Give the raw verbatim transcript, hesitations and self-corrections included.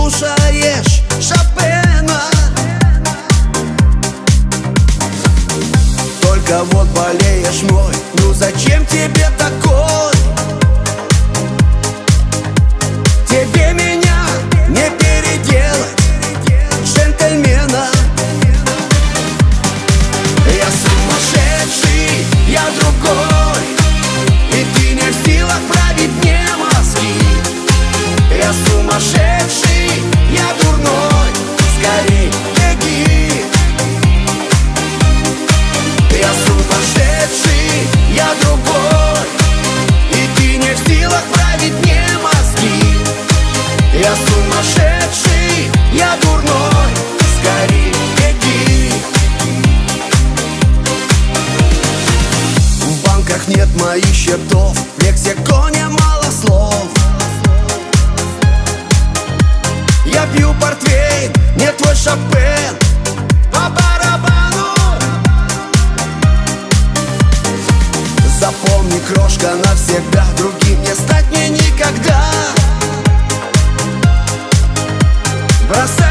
слушаешь Шопена. Только вот болеешь мой, ну зачем тебе такой? Тебе меня не переделать, джентльмена. Я сумасшедший, я другой, и ты не в силах править мне мозги. Я сумасшедший, я дурной, скорей беги. Я сумасшедший, я другой, и ты не в силах править мне мозги. Я сумасшедший, я дурной, скорей беги. В банках нет моих счетов, в лексиконе мало слов. Я пью портвейн, не твой Шопен, по барабану. Запомни, крошка, навсегда, другим не стать мне никогда. Бросай